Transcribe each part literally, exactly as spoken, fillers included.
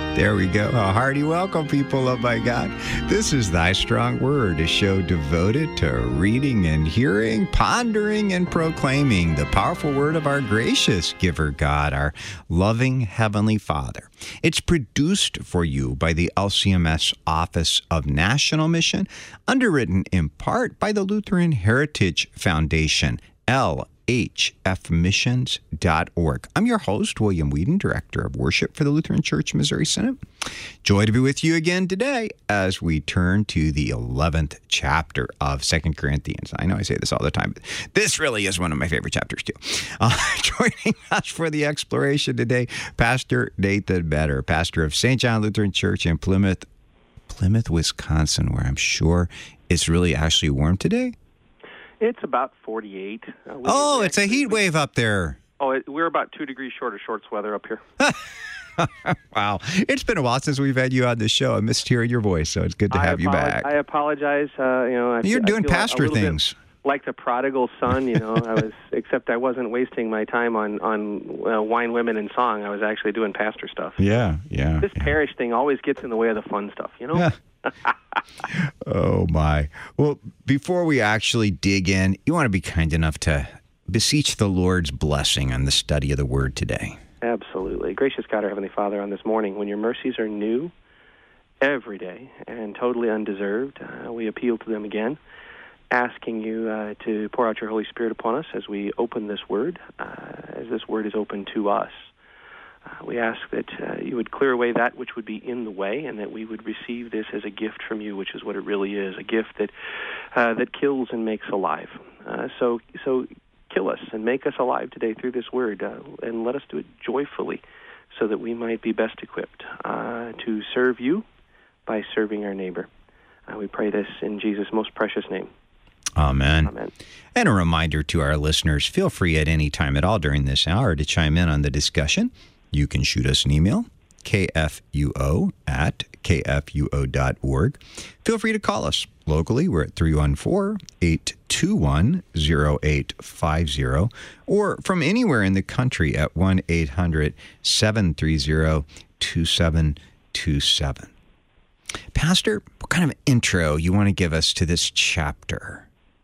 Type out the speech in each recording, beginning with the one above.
There we go. A hearty welcome, people of my God. This is Thy Strong Word, a show devoted to reading and hearing, pondering and proclaiming the powerful word of our gracious giver God, our loving Heavenly Father. It's produced for you by the L C M S Office of National Mission, underwritten in part by the Lutheran Heritage Foundation, L H F missions dot org. I'm your host, William Whedon, Director of Worship for the Lutheran Church Missouri Synod. Joy to be with you again today as we turn to the eleventh chapter of Second Corinthians. I know I say this all the time, but this really is one of my favorite chapters too. Uh, joining us for the exploration today, Pastor Nathan Better, pastor of Saint John Lutheran Church in Plymouth, Plymouth, Wisconsin, where I'm sure it's really actually warm today. It's about forty-eight. Uh, oh, it's a heat wave up there. Oh, it, we're about two degrees short of shorts weather up here. Wow. It's been a while since we've had you on the show. I missed hearing your voice, so it's good to I have apolo- you back. I apologize. Uh, you know, I, You're I doing feel pastor a little things. Bit like the prodigal son, you know. I was, except I wasn't wasting my time on on uh, wine, women, and song. I was actually doing pastor stuff. Yeah, yeah. This yeah. parish thing always gets in the way of the fun stuff, you know. Yeah. Oh, my. Well, before we actually dig in, you want to be kind enough to beseech the Lord's blessing on the study of the Word today. Absolutely. Gracious God, our Heavenly Father, on this morning, when your mercies are new every day and totally undeserved, uh, we appeal to them again, asking you uh, to pour out your Holy Spirit upon us as we open this Word, uh, as this Word is open to us. Uh, we ask that uh, you would clear away that which would be in the way, and that we would receive this as a gift from you, which is what it really is, a gift that uh, that kills and makes alive. Uh, so, so kill us and make us alive today through this word, uh, and let us do it joyfully, so that we might be best equipped uh, to serve you by serving our neighbor. Uh, we pray this in Jesus' most precious name. Amen. Amen. And a reminder to our listeners, feel free at any time at all during this hour to chime in on the discussion. You can shoot us an email, k f u o at k f u o dot org. Feel free to call us. Locally, we're at three one four, eight two one, zero eight five zero, or from anywhere in the country at one eight hundred, seven three zero, two seven two seven. Pastor, what kind of intro you want to give us to this chapter?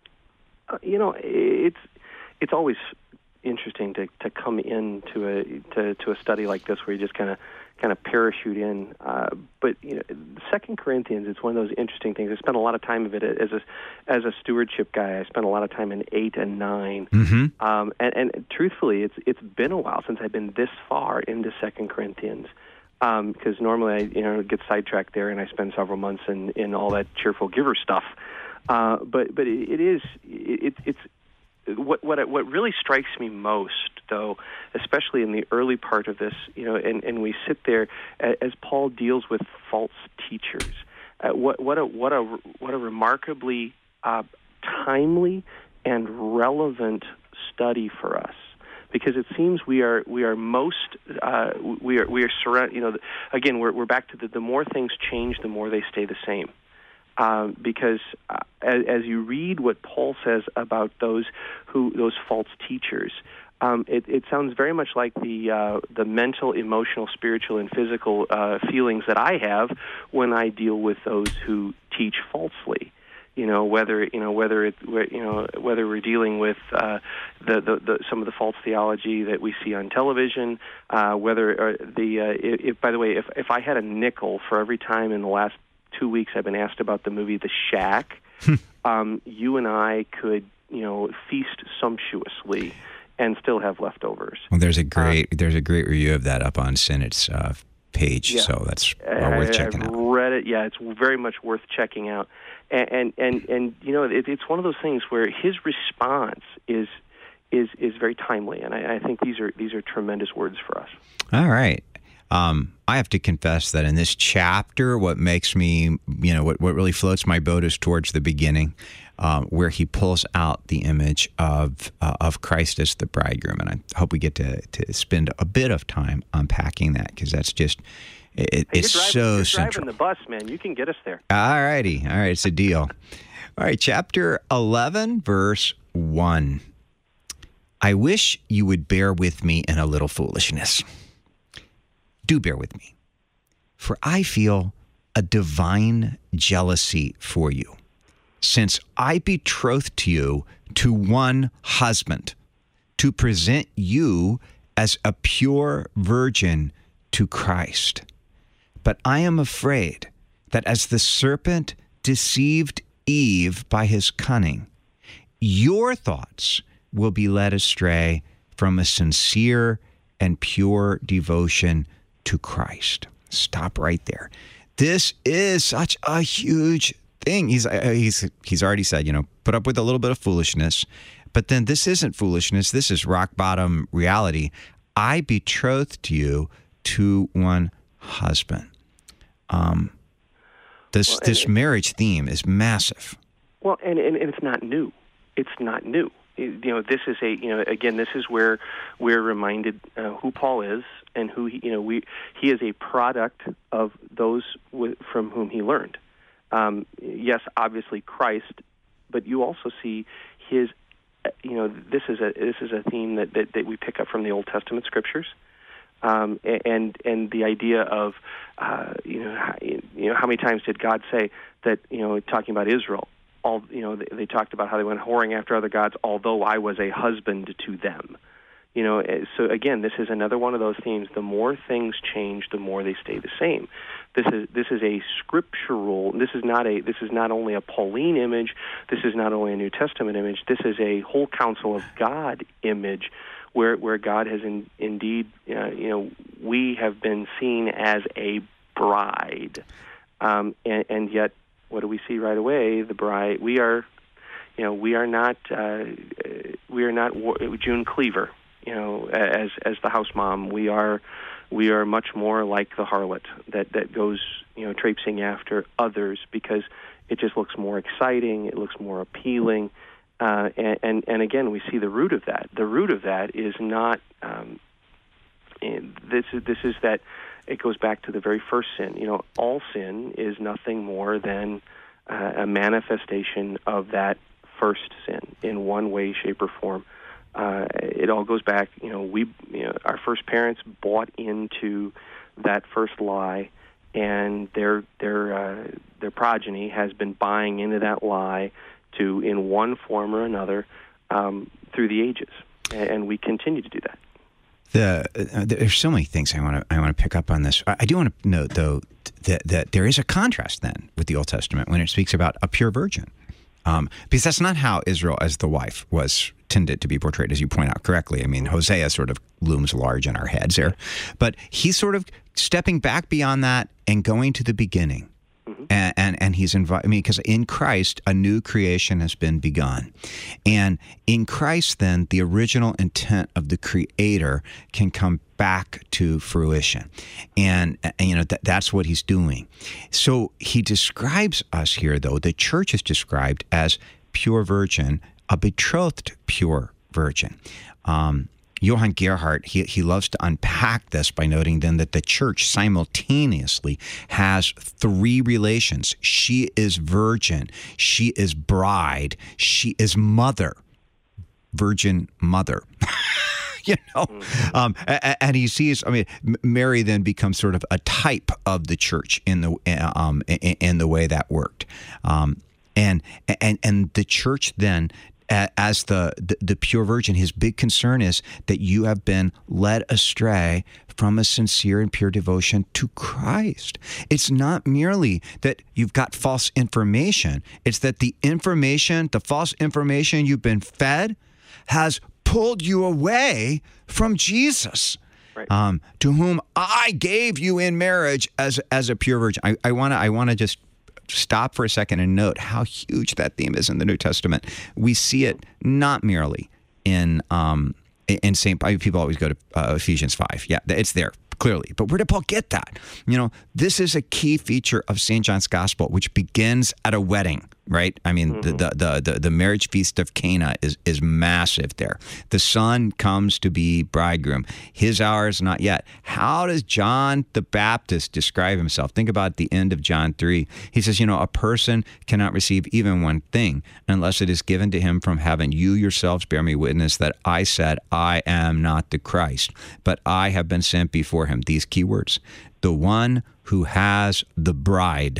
Uh, you know, it's it's always interesting to, to come into a to, to a study like this where you just kind of kind of parachute in. Uh, but you know, Second Corinthians, it's one of those interesting things. I spent a lot of time of it as a as a stewardship guy. I spent a lot of time in eight and nine. Mm-hmm. Um, and, and truthfully, it's it's been a while since I've been this far into Second Corinthians. Um, because normally I you know get sidetracked there and I spend several months in, in all that cheerful giver stuff. Uh, but but it, it is it, it's what what what really strikes me most, though, especially in the early part of this, you know, and, and we sit there as Paul deals with false teachers. Uh, what what a what a what a remarkably uh, timely and relevant study for us, because it seems we are we are most uh, we are we are surround. You know, again, we're we're back to the the more things change, the more they stay the same. Um, because uh, as, as you read what Paul says about those who those false teachers, um, it, it sounds very much like the uh, the mental, emotional, spiritual, and physical uh, feelings that I have when I deal with those who teach falsely. You know, whether you know whether it you know whether we're dealing with uh, the, the, the some of the false theology that we see on television, uh, whether uh, the uh, if by the way, if if I had a nickel for every time in the last two weeks I've been asked about the movie The Shack, um, you and I could, you know, feast sumptuously and still have leftovers. Well, there's a great uh, there's a great review of that up on Synod's uh, page, yeah. so that's well worth checking I've out. I've read it. Yeah, it's very much worth checking out. And and and, and you know, it, it's one of those things where his response is is is very timely, and I, I think these are these are tremendous words for us. All right. Um, I have to confess that in this chapter, what makes me, you know, what, what really floats my boat is towards the beginning, um, where he pulls out the image of uh, of Christ as the bridegroom. And I hope we get to, to spend a bit of time unpacking that, because that's just, it, hey, it's you're driving, so you're central. Driving the bus, man. You can get us there. All righty. All right. It's a deal. All right. Chapter eleven, verse one. I wish you would bear with me in a little foolishness. Do bear with me. For I feel a divine jealousy for you, since I betrothed to you to one husband, to present you as a pure virgin to Christ. But I am afraid that as the serpent deceived Eve by his cunning, your thoughts will be led astray from a sincere and pure devotion to Christ. Stop right there. This is such a huge thing. He's he's he's already said, you know, put up with a little bit of foolishness, but then this isn't foolishness. This is rock bottom reality. I betrothed to you to one husband. Um, this well, this marriage theme is massive. Well, and, and and it's not new. It's not new. You know, this is a, you know, again, this is where we're reminded uh, who Paul is and who he, you know, we, he is a product of those w- from whom he learned. Um, yes, obviously Christ, but you also see his, uh, you know, this is a, this is a theme that, that, that we pick up from the Old Testament scriptures. Um, and, and the idea of, uh, you know, how, you know, how many times did God say that, you know, talking about Israel, all, you know, they, they talked about how they went whoring after other gods, although I was a husband to them. You know, so again, this is another one of those themes. The more things change, the more they stay the same. This is this is a scriptural. This is not a. This is not only a Pauline image. This is not only a New Testament image. This is a whole counsel of God image, where where God has in, indeed, uh, you know, we have been seen as a bride, um, and, and yet. What do we see right away? The bride. We are, you know, we are not. Uh, we are not June Cleaver. You know, as as the house mom, we are. We are much more like the harlot that, that goes, you know, traipsing after others because it just looks more exciting. It looks more appealing, uh, and, and and again, we see the root of that. The root of that is not. Um, this is this is that. It goes back to the very first sin. You know, all sin is nothing more than uh, a manifestation of that first sin in one way, shape, or form. Uh, it all goes back. You know, we, you know, our first parents bought into that first lie, and their their uh, their progeny has been buying into that lie to, in one form or another, um, through the ages, and, and we continue to do that. The, uh, there's so many things I want to I want to pick up on this. I, I do want to note, though, that, that there is a contrast then with the Old Testament when it speaks about a pure virgin, um, because that's not how Israel as the wife was tended to be portrayed, as you point out correctly. I mean, Hosea sort of looms large in our heads there, but he's sort of stepping back beyond that and going to the beginning. Mm-hmm. And, and and he's invited. I mean, because in Christ, a new creation has been begun, and in Christ, then the original intent of the Creator can come back to fruition, and, and you know that that's what he's doing. So he describes us here, though the church is described as pure virgin, a betrothed pure virgin. Um, Johann Gerhardt, he, he loves to unpack this by noting then that the church simultaneously has three relations. She is virgin, she is bride, she is mother, virgin mother. You know, um, and, and he sees. I mean, Mary then becomes sort of a type of the church in the um, in, in the way that worked, um, and and and the church then. As the, the the pure virgin, his big concern is that you have been led astray from a sincere and pure devotion to Christ. It's not merely that you've got false information. It's that the information, the false information you've been fed has pulled you away from Jesus. Right. Um, to whom I gave you in marriage as as a pure virgin. I, I wanna I wanna just stop for a second and note how huge that theme is in the New Testament. We see it not merely in um, in Saint People always go to uh, Ephesians five. Yeah, it's there clearly. But where did Paul get that? You know, this is a key feature of Saint John's Gospel, which begins at a wedding. Right? I mean, mm-hmm. the, the the the marriage feast of Cana is is massive there. The son comes to be bridegroom. His hour is not yet. How does John the Baptist describe himself? Think about the end of John three. He says, you know, a person cannot receive even one thing unless it is given to him from heaven. You yourselves bear me witness that I said, I am not the Christ, but I have been sent before him. These key words. The one who has the bride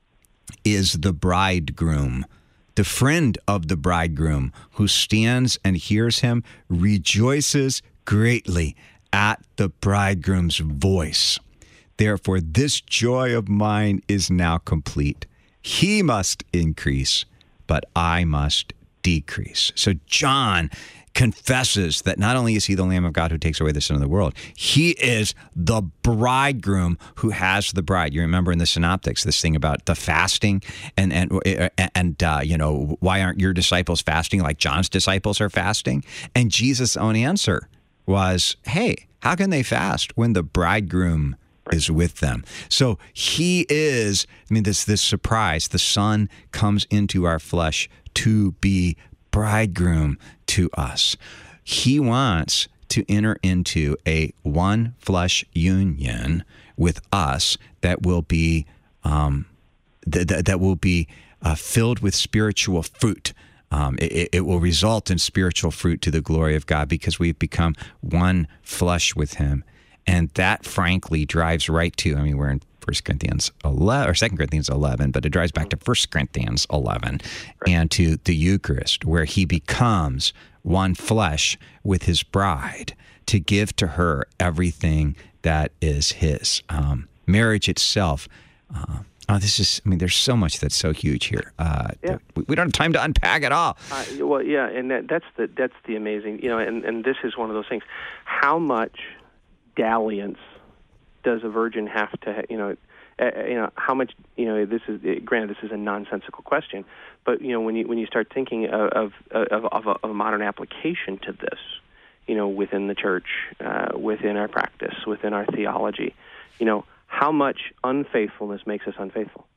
is the bridegroom. The friend of the bridegroom who stands and hears him rejoices greatly at the bridegroom's voice. Therefore, this joy of mine is now complete. He must increase, but I must decrease. So John confesses that not only is he the Lamb of God who takes away the sin of the world, he is the bridegroom who has the bride. You remember in the synoptics, this thing about the fasting and, and, and uh, you know, why aren't your disciples fasting like John's disciples are fasting? And Jesus' own answer was, hey, how can they fast when the bridegroom is with them? So he is, I mean, this, this surprise, the Son comes into our flesh to be bridegroom to us. He wants to enter into a one flesh union with us that will be um, th- th- that will be uh, filled with spiritual fruit. Um, it, it will result in spiritual fruit to the glory of God because we've become one flesh with Him, and that, frankly, drives right to. I mean, we're in First Corinthians eleven or Second Corinthians eleven, but it drives back to First Corinthians eleven right. and to the Eucharist, where he becomes one flesh with his bride to give to her everything that is his. Um, marriage itself. Uh, oh, this is. I mean, there's so much that's so huge here. Uh, yeah. we, we don't have time to unpack it all. Uh, well, yeah, and that, that's the that's the amazing. You know, and, and this is one of those things. How much dalliance does a virgin have to, you know, uh, you know, how much, you know, this is, granted, this is a nonsensical question, but, you know, when you when you start thinking of of, of, of, a, of a modern application to this, you know, within the church, uh, within our practice, within our theology, you know, how much unfaithfulness makes us unfaithful?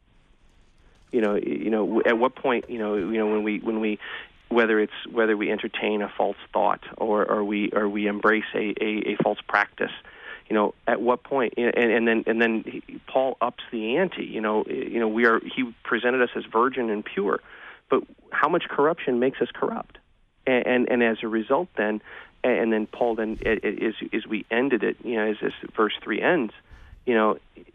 You know, you know, at what point, you know, you know, when we when we whether it's whether we entertain a false thought or, or we or we embrace a, a, a false practice, you know, at what point, and, and then and then he, Paul ups the ante. You know, you know, we are he presented us as virgin and pure, but how much corruption makes us corrupt, and and, and as a result, then, and then Paul then as as we ended it, you know, as this verse three ends, you know,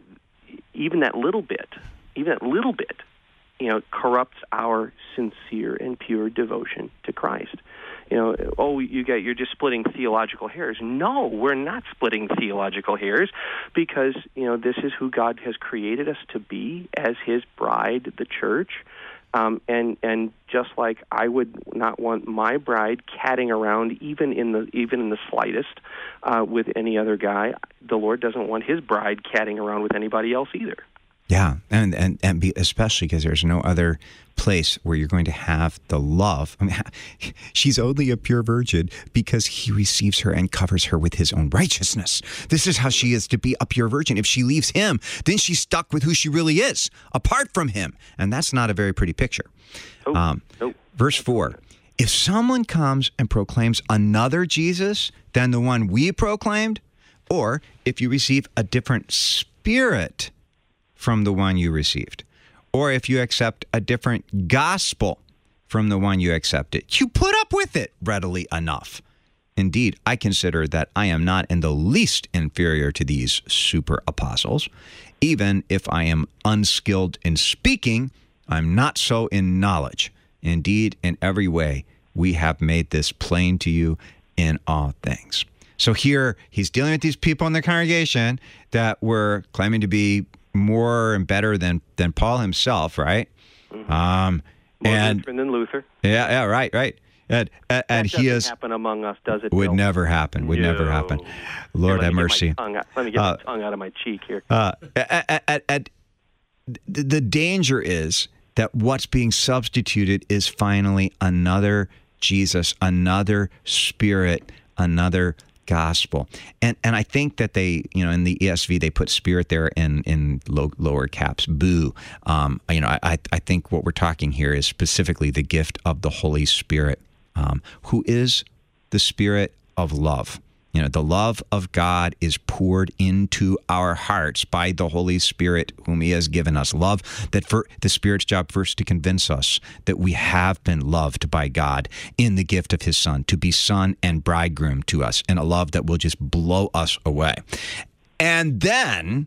even that little bit, even that little bit, you know, corrupts our sincere and pure devotion to Christ. You know, oh, you get, you're just splitting theological hairs. No, we're not splitting theological hairs because, you know, this is who God has created us to be as His bride, the church. Um, and and just like I would not want my bride catting around even in the even in the slightest uh, with any other guy, the Lord doesn't want His bride catting around with anybody else either. Yeah, and and and be, especially because there's no other place where you're going to have the love. I mean, she's only a pure virgin because He receives her and covers her with His own righteousness. This is how she is to be a pure virgin. If she leaves Him, then she's stuck with who she really is, apart from Him, and that's not a very pretty picture. Oh, um, oh. Verse four. If someone comes and proclaims another Jesus than the one we proclaimed, or if you receive a different spirit from the one you received, or if you accept a different gospel from the one you accepted, you put up with it readily enough. Indeed, I consider that I am not in the least inferior to these super apostles. Even if I am unskilled in speaking, I'm not so in knowledge. Indeed, in every way, we have made this plain to you in all things. So here, he's dealing with these people in the congregation that were claiming to be more and better than than Paul himself, right? Mm-hmm. Um, more and Lutheran than Luther. Yeah, yeah, right, right. And, and, and that he is happen among us, does it? Would Bill? never happen. Would no. never happen. Lord here, have mercy. Out, let me get uh, my tongue out of my cheek here. Uh, at, at, at, the, the danger is that what's being substituted is finally another Jesus, another Spirit, another gospel. And and I think that they, you know, in the E S V, they put Spirit there in, in low, lower caps, boo. Um, you know, I, I think what we're talking here is specifically the gift of the Holy Spirit, um, who is the Spirit of love. You know, the love of God is poured into our hearts by the Holy Spirit whom He has given us. Love that for the Spirit's job first to convince us that we have been loved by God in the gift of His Son, to be son and bridegroom to us, and a love that will just blow us away. And then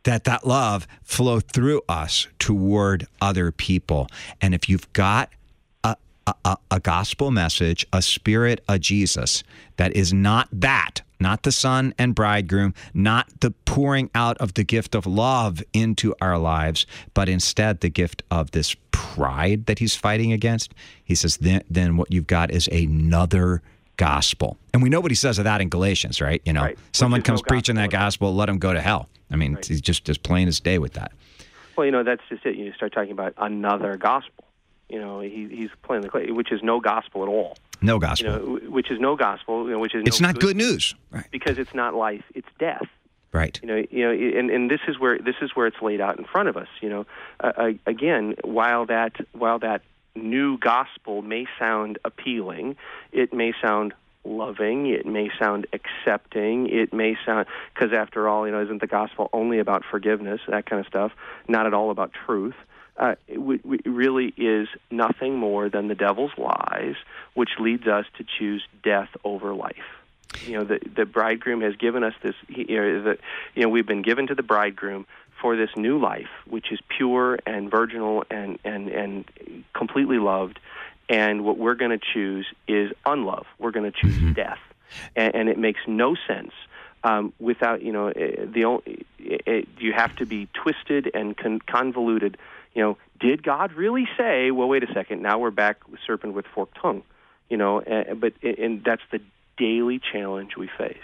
that that love flow through us toward other people. And if you've got a, a, a gospel message, a spirit, a Jesus that is not that, not the son and bridegroom, not the pouring out of the gift of love into our lives, but instead the gift of this pride that he's fighting against, he says, then, then what you've got is another gospel. And we know what he says of that in Galatians, right? You know, right. someone comes no preaching that gospel, let him go to hell. I mean, right. He's just as plain as day with that. Well, you know, that's just it. You start talking about another gospel. You know, he, he's playing the clay, which is no gospel at all. No gospel. You know, which is no gospel. You know, which is it's no not good, good news, right? Because it's not life; it's death. Right. You know, you know, and, and this is where this is where it's laid out in front of us. You know, uh, again, while that while that new gospel may sound appealing, it may sound loving, it may sound accepting, it may sound, because after all, you know, isn't the gospel only about forgiveness, that kind of stuff, not at all about truth. Uh, it, w- it really is nothing more than the devil's lies, which leads us to choose death over life. You know, the the bridegroom has given us this, you know, the, you know, we've been given to the bridegroom for this new life, which is pure and virginal and, and, and completely loved. And what we're going to choose is unlove. We're going to choose mm-hmm. death. And, and it makes no sense um, without, you know, the only, it, you have to be twisted and con- convoluted. You know, did God really say, well, wait a second, now we're back serpent with forked tongue, you know, and, but and that's the daily challenge we face.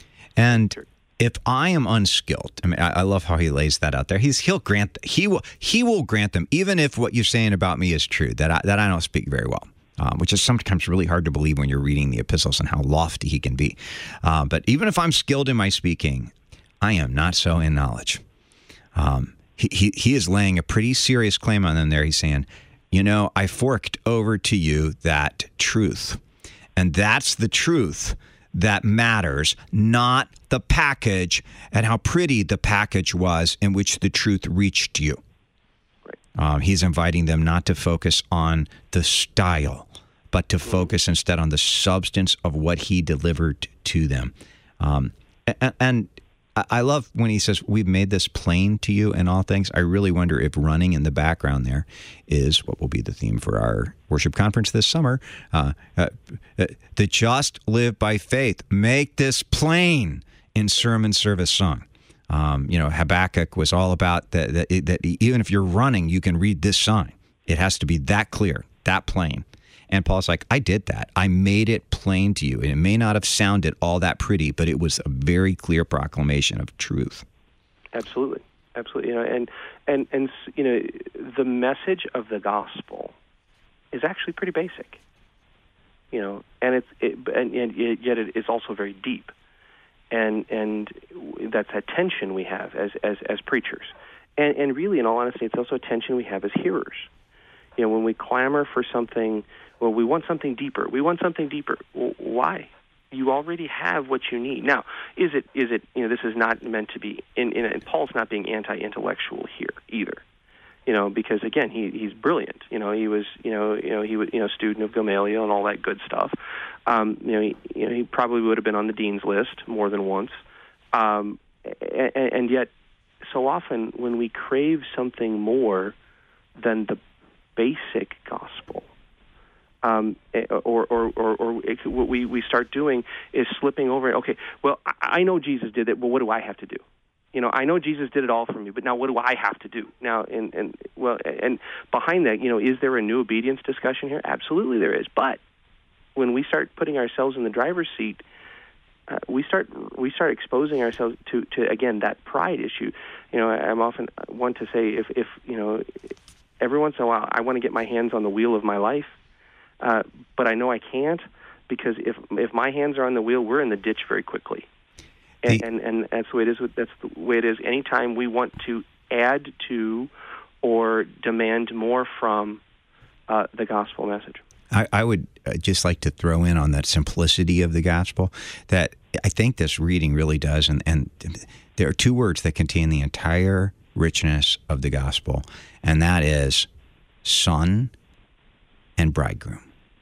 And if I am unskilled, I mean, I, I love how he lays that out there. He's he'll grant he will he will grant them, even if what you're saying about me is true, that I, that I don't speak very well, um, which is sometimes really hard to believe when you're reading the epistles and how lofty he can be. Uh, but even if I'm skilled in my speaking, I am not so in knowledge. Um, he, he he is laying a pretty serious claim on them there. He's saying, you know, I forked over to you that truth, and that's the truth that matters, not the package and how pretty the package was in which the truth reached you. Right. Um, he's inviting them not to focus on the style, but to mm-hmm. focus instead on the substance of what he delivered to them. Um, and, and I love when he says, we've made this plain to you in all things. I really wonder if running in the background there is what will be the theme for our worship conference this summer. Uh, uh, the just live by faith. Make this plain in sermon service song. Um, you know, Habakkuk was all about that, that, that even if you're running, you can read this song. It has to be that clear, that plain. And Paul's like, I did that. I made it plain to you. And it may not have sounded all that pretty, but it was a very clear proclamation of truth. Absolutely. Absolutely. You know, and, and, and you know, the message of the gospel is actually pretty basic. You know, and it's it, and, and yet it is also very deep. And and that's a tension we have as as, as preachers. And, and really, in all honesty, it's also a tension we have as hearers. You know, when we clamor for something, well, we want something deeper. We want something deeper. Well, why? You already have what you need. Now, is it, is it, you know, this is not meant to be, in, in, and Paul's not being anti-intellectual here either. You know, because again, he he's brilliant. You know, he was, you know, you know, he was, you know, student of Gamaliel and all that good stuff. Um, you know, he, you know, he probably would have been on the dean's list more than once. Um, and, and yet, so often when we crave something more than the basic gospel, um, or, or, or, or it, what we, we start doing is slipping over. Okay, well, I know Jesus did it, but what do I have to do? You know, I know Jesus did it all for me, but now what do I have to do? Now, and, and well, and behind that, you know, is there a new obedience discussion here? Absolutely there is. But when we start putting ourselves in the driver's seat, uh, we start we start exposing ourselves to, to, again, that pride issue. You know, I'm often one to say, if, if you know, every once in a while, I want to get my hands on the wheel of my life, uh, but I know I can't, because if if my hands are on the wheel, we're in the ditch very quickly. And, and and that's the way it is. That's the way it is. Anytime we want to add to or demand more from uh, the gospel message. I, I would just like to throw in on that simplicity of the gospel that I think this reading really does. And, and there are two words that contain the entire richness of the gospel, and that is son and bridegroom.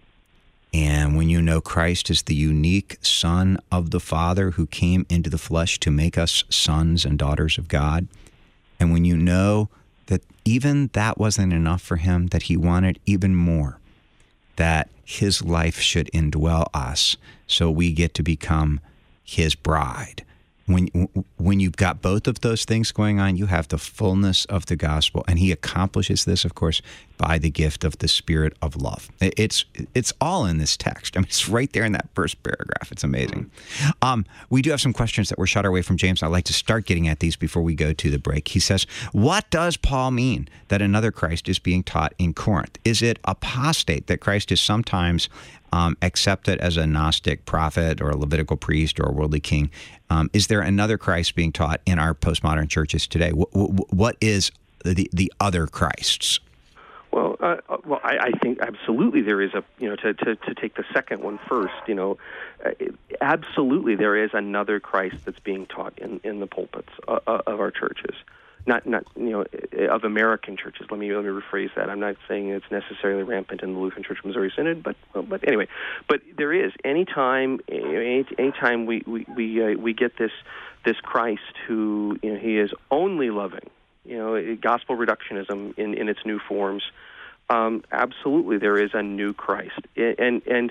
And when you know Christ is the unique Son of the Father who came into the flesh to make us sons and daughters of God, And when you know that even that wasn't enough for him, that he wanted even more, that his life should indwell us so we get to become his bride. When when you've got both of those things going on, you have the fullness of the gospel. And he accomplishes this, of course, by the gift of the Spirit of love. It's it's all in this text. I mean, it's right there in that first paragraph. It's amazing. Um, we do have some questions that were shot our way from James. I'd like to start getting at these before we go to the break. He says, what does Paul mean that another Christ is being taught in Corinth? Is it apostate that Christ is sometimes Um, accepted as a Gnostic prophet or a Levitical priest or a worldly king? Um, is there another Christ being taught in our postmodern churches today? W- w- what is the the other Christs? Well, uh, well, I, I think absolutely there is a, you know, to, to, to take the second one first, you know, uh, absolutely there is another Christ that's being taught in, in the pulpits uh, of our churches. Not, not you know, of American churches. Let me let me rephrase that. I'm not saying it's necessarily rampant in the Lutheran Church of Missouri Synod, but well, but anyway, but there is. Anytime, any anytime we we we, uh, we get this this Christ who, you know, he is only loving, you know, gospel reductionism in, in its new forms. Um, absolutely, there is a new Christ, and and.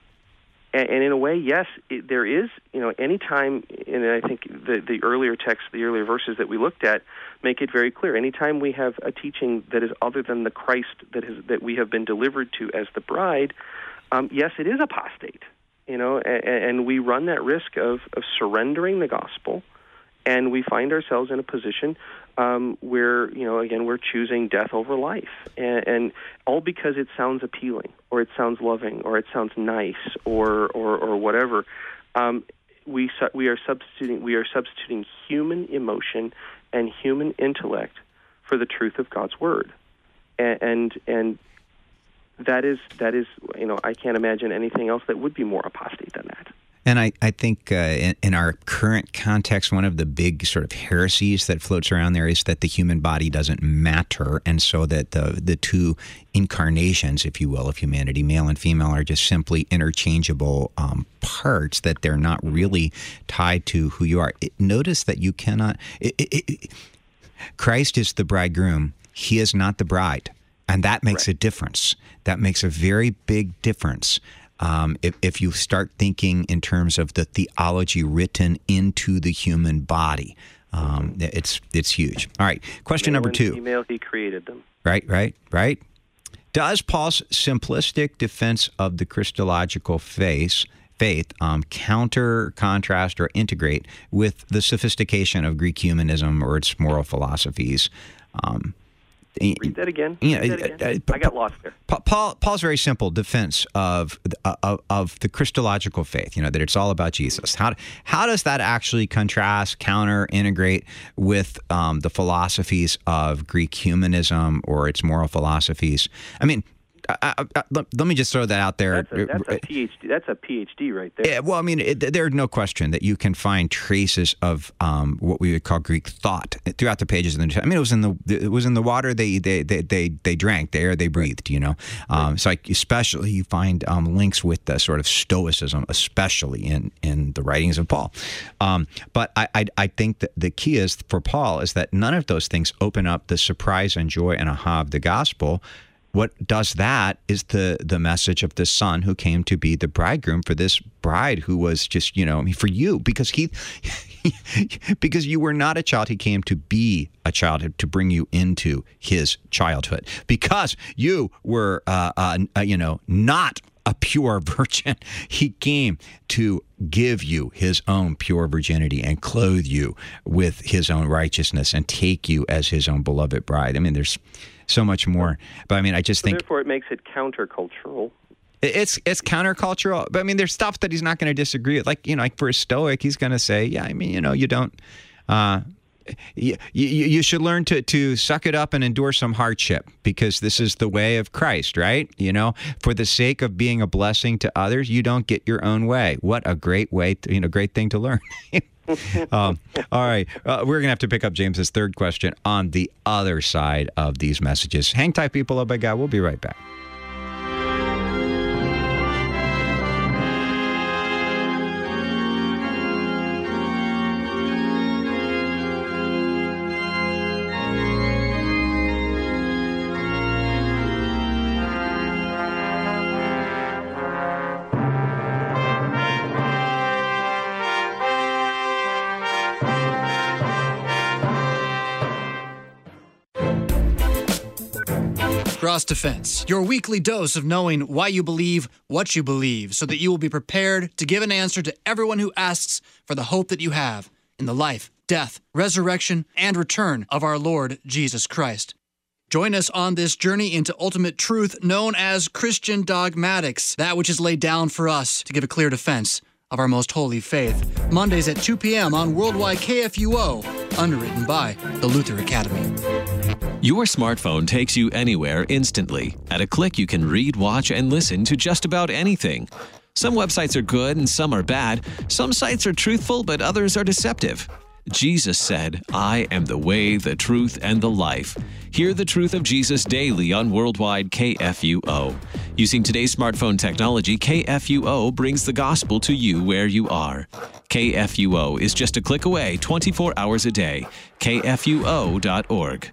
And in a way, yes, it, there is, you know, anytime, and I think the, the earlier text, the earlier verses that we looked at make it very clear. Anytime we have a teaching that is other than the Christ that is that we have been delivered to as the bride, um, yes, it is apostate, you know, and, and we run that risk of, of surrendering the gospel, and we find ourselves in a position um, where, you know, again, we're choosing death over life, and, and all because it sounds appealing, or it sounds loving, or it sounds nice, or or, or whatever. Um, we su- we are substituting we are substituting human emotion and human intellect for the truth of God's word, and and, and that is that is you know I can't imagine anything else that would be more apostate than that. And I, I think uh, in, in our current context, one of the big sort of heresies that floats around there is that the human body doesn't matter, and so that the the two incarnations, if you will, of humanity, male and female, are just simply interchangeable um, parts, that they're not really tied to who you are. It, notice that you cannot... It, it, it, Christ is the bridegroom. He is not the bride, and that makes right. a difference. That makes a very big difference. Um, if, if you start thinking in terms of the theology written into the human body, um, it's it's huge. All right, question Male number two. Female, he created them. Right, right, right. Does Paul's simplistic defense of the Christological faith, faith um, counter, contrast, or integrate with the sophistication of Greek humanism or its moral philosophies? Um, Read that again. You know, Read that again. I got lost there. Paul, Paul's very simple defense of, of of the Christological faith. You know, that it's all about Jesus. How how does that actually contrast, counter, integrate with um, the philosophies of Greek humanism or its moral philosophies? I mean, I, I, I, let, let me just throw that out there. That's a, that's a PhD. That's a PhD right there. Yeah, well, I mean, it, there's no question that you can find traces of um, what we would call Greek thought throughout the pages of the New Testament. I mean, it was in the it was in the water they they they they, they drank, the air they breathed. You know, um, so like especially you find um, links with the sort of Stoicism, especially in in the writings of Paul. Um, but I, I I think that the key is for Paul is that none of those things open up the surprise and joy and aha of the gospel. What does that is the the message of the Son who came to be the bridegroom for this bride who was just, you know, I mean, for you, because he, because you were not a child, he came to be a child, to bring you into his childhood. Because you were, uh, uh, you know, not a pure virgin, he came to give you his own pure virginity and clothe you with his own righteousness and take you as his own beloved bride. I mean, there's so much more. But I mean, I just so think... Therefore, it makes it countercultural. It's it's countercultural. But I mean, there's stuff that he's not going to disagree with. Like, you know, like for a Stoic, he's going to say, yeah, I mean, you know, you don't... Uh, you, you, you should learn to, to suck it up and endure some hardship because this is the way of Christ, right? You know, for the sake of being a blessing to others, you don't get your own way. What a great way, to, you know, great thing to learn. um, all right. Uh, we're going to have to pick up James's third question on the other side of these messages. Hang tight, people. Loved by God. We'll be right back. Cross Defense, your weekly dose of knowing why you believe what you believe, so that you will be prepared to give an answer to everyone who asks for the hope that you have in the life, death, resurrection, and return of our Lord Jesus Christ. Join us on this journey into ultimate truth known as Christian dogmatics, that which is laid down for us to give a clear defense of our most holy faith. Mondays at two p.m. on Worldwide K F U O, underwritten by the Luther Academy. Your smartphone takes you anywhere instantly. At a click, you can read, watch, and listen to just about anything. Some websites are good and some are bad. Some sites are truthful, but others are deceptive. Jesus said, "I am the way, the truth, and the life." Hear the truth of Jesus daily on Worldwide K F U O. Using today's smartphone technology, K F U O brings the gospel to you where you are. K F U O is just a click away, twenty-four hours a day. K F U O dot org.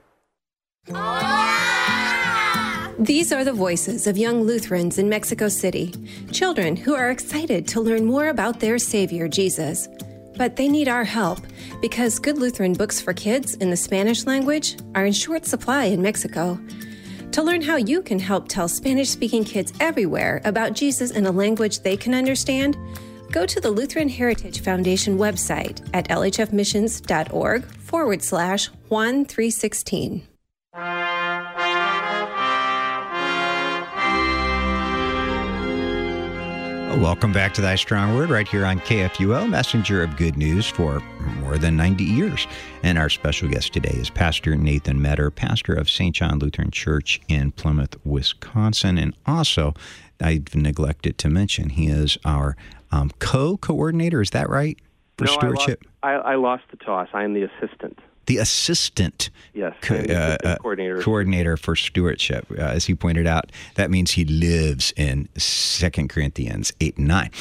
These are the voices of young Lutherans in Mexico City, children who are excited to learn more about their Savior, Jesus. But they need our help because good Lutheran books for kids in the Spanish language are in short supply in Mexico. To learn how you can help tell Spanish-speaking kids everywhere about Jesus in a language they can understand, go to the Lutheran Heritage Foundation website at lhfmissions.org forward slash Juan three sixteen. Welcome back to Thy Strong Word right here on K F U O, messenger of good news for more than ninety years. And our special guest today is Pastor Nathan Metter, pastor of Saint John Lutheran Church in Plymouth, Wisconsin. And also, I've neglected to mention, he is our um, co-coordinator. Is that right? For no, stewardship? I lost, I, I lost the toss. I am the assistant. The assistant, yes, co- the assistant uh, coordinator. coordinator for stewardship. Uh, as he pointed out, that means he lives in Second Corinthians eight and nine.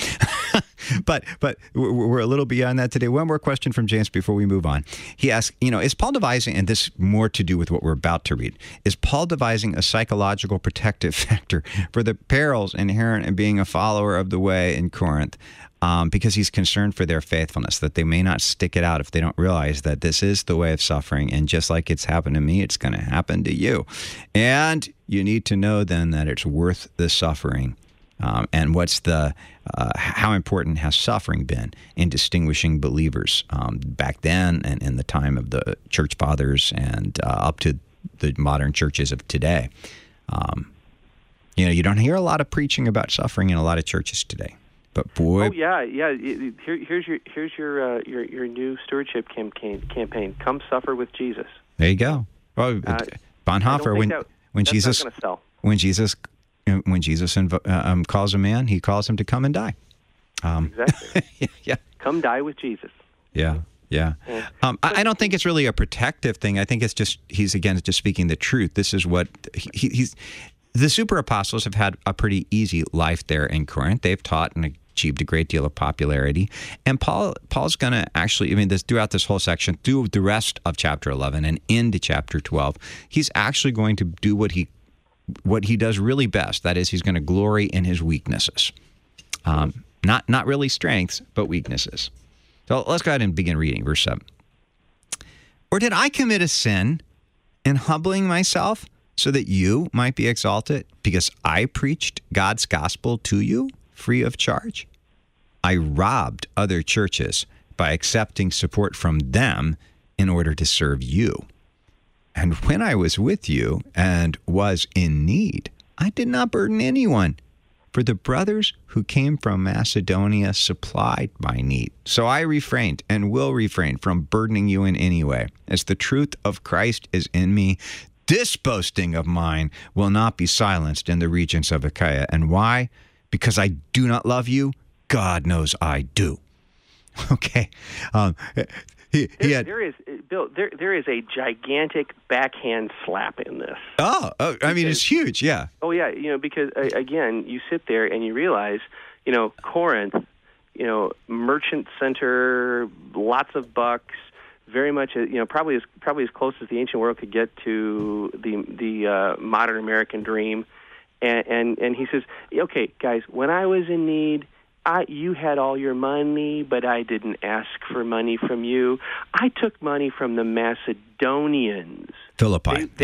but but we're, we're a little beyond that today. One more question from James before we move on. He asks, you know, is Paul devising, and this more to do with what we're about to read, is Paul devising a psychological protective factor for the perils inherent in being a follower of the way in Corinth? Um, because he's concerned for their faithfulness, that they may not stick it out if they don't realize that this is the way of suffering. And just like it's happened to me, it's going to happen to you. And you need to know then that it's worth the suffering. Um, and what's the, uh, how important has suffering been in distinguishing believers um, back then and in the time of the church fathers and uh, up to the modern churches of today? Um, you know, you don't hear a lot of preaching about suffering in a lot of churches today. But boy, oh yeah, yeah. Here, here's your here's your uh, your your new stewardship campaign. Campaign. Come suffer with Jesus. There you go. Well, uh, Bonhoeffer, when that, when that's Jesus not gonna sell. when Jesus when Jesus inv- uh, um, calls a man, he calls him to come and die. Um, exactly. yeah, yeah. Come die with Jesus. Yeah. Yeah. yeah. Um, I, I don't think it's really a protective thing. I think it's just he's again just speaking the truth. This is what he, he's. The super apostles have had a pretty easy life there in Corinth. They've taught and achieved a great deal of popularity. And Paul Paul's going to actually, I mean, this throughout this whole section, through the rest of chapter eleven and into chapter twelve, he's actually going to do what he what he does really best. That is, he's going to glory in his weaknesses. Um, not not really strengths, but weaknesses. So let's go ahead and begin reading verse seven. Or did I commit a sin in humbling myself so that you might be exalted because I preached God's gospel to you free of charge? I robbed other churches by accepting support from them in order to serve you. And when I was with you and was in need, I did not burden anyone, for the brothers who came from Macedonia supplied my need. So I refrained and will refrain from burdening you in any way. As the truth of Christ is in me, this boasting of mine will not be silenced in the regions of Achaia. And why? Because I do not love you? God knows I do. Okay. Um, he, he there, had, there is, Bill, there, there is a gigantic backhand slap in this. Oh, oh I mean, because, it's huge, yeah. Oh, yeah, you know, because, uh, again, you sit there and you realize, you know, Corinth, you know, merchant center, lots of bucks, very much, you know, probably as probably as close as the ancient world could get to the the uh, modern American dream. And, and and he says, okay, guys, when I was in need, I you had all your money, but I didn't ask for money from you. I took money from the Macedonians. Philippi, They, they, yeah.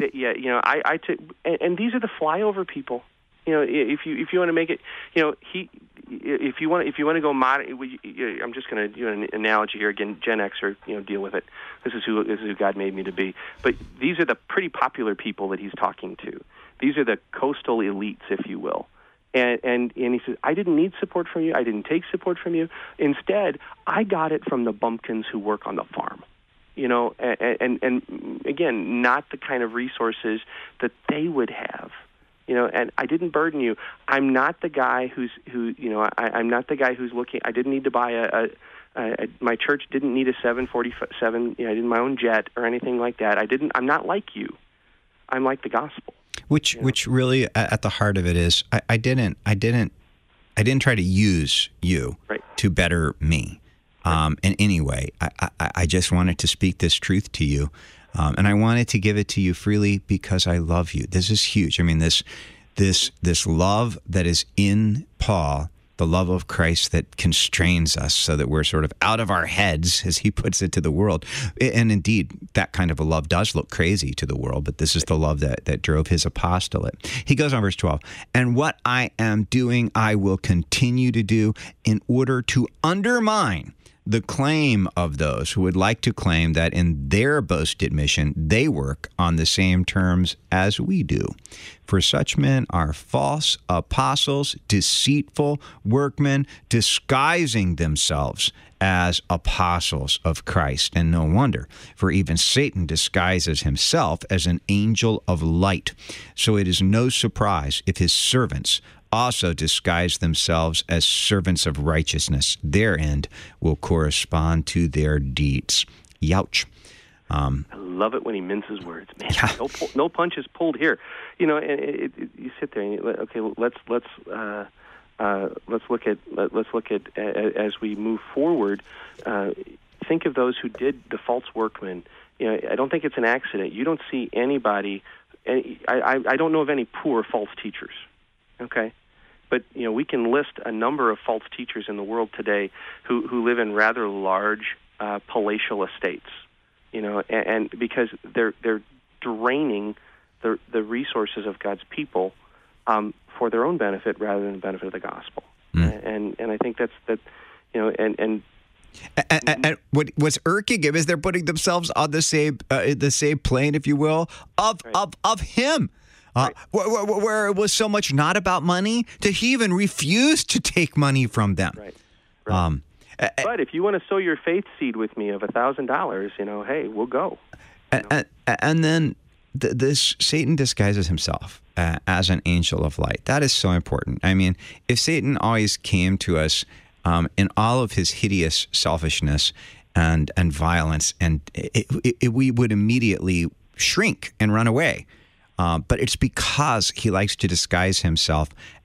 that, yeah, you know, I, I took, and, and these are the flyover people. You know, if you if you want to make it, you know, he, if you want if you want to go mod, I'm just going to do an analogy here again. Gen Xer, you know, deal with it. This is who this is who God made me to be. But these are the pretty popular people that he's talking to. These are the coastal elites, if you will. And and and he says, I didn't need support from you. I didn't take support from you. Instead, I got it from the bumpkins who work on the farm. You know, and and, and again, not the kind of resources that they would have. You know, and I didn't burden you. I'm not the guy who's who. You know, I, I'm not the guy who's looking. I didn't need to buy a. a, a my church didn't need a seven forty-seven. You know, I didn't my own jet or anything like that. I didn't. I'm not like you. I'm like the gospel. Which, you know? which really, at the heart of it is, I, I didn't. I didn't. I didn't try to use you right. to better me um, in any way. I, I, I just wanted to speak this truth to you. Um, and I wanted to give it to you freely because I love you. This is huge. I mean, this, this, this love that is in Paul, the love of Christ that constrains us so that we're sort of out of our heads, as he puts it, to the world. And indeed, that kind of a love does look crazy to the world, but this is the love that, that drove his apostolate. He goes on, verse twelve, and what I am doing, I will continue to do in order to undermine the claim of those who would like to claim that in their boasted mission, they work on the same terms as we do. For such men are false apostles, deceitful workmen, disguising themselves as apostles of Christ. And no wonder, for even Satan disguises himself as an angel of light. So it is no surprise if his servants also disguise themselves as servants of righteousness. Their end will correspond to their deeds. Youch. Um, I love it when he minces words, man. Yeah. No, no punches pulled here. You know, and it, it, you sit there and you, okay, let's let's uh, uh, let's look at let's look at uh, as we move forward. Uh, think of those who did the false workmen. You know, I don't think it's an accident. You don't see anybody. Any, I, I I don't know of any poor false teachers. Okay. But, you know, we can list a number of false teachers in the world today who, who live in rather large uh, palatial estates, you know, and, and because they're they're draining the the resources of God's people um, for their own benefit rather than the benefit of the gospel. Mm. And and I think that's that, you know, and and. And, and, and what what's irking him is they're putting themselves on the same uh, the same plane, if you will, of right. of of him. Uh, right. where, where, where it was so much not about money, that he even refused to take money from them. Right. right. Um, but if you want to sow your faith seed with me of a thousand dollars, you know, hey, we'll go. And, and, and then th- this Satan disguises himself uh, as an angel of light. That is so important. I mean, if Satan always came to us um, in all of his hideous selfishness and and violence, and it, it, it, we would immediately shrink and run away. Uh, but it's because he likes to disguise himself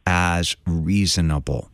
as reasonable,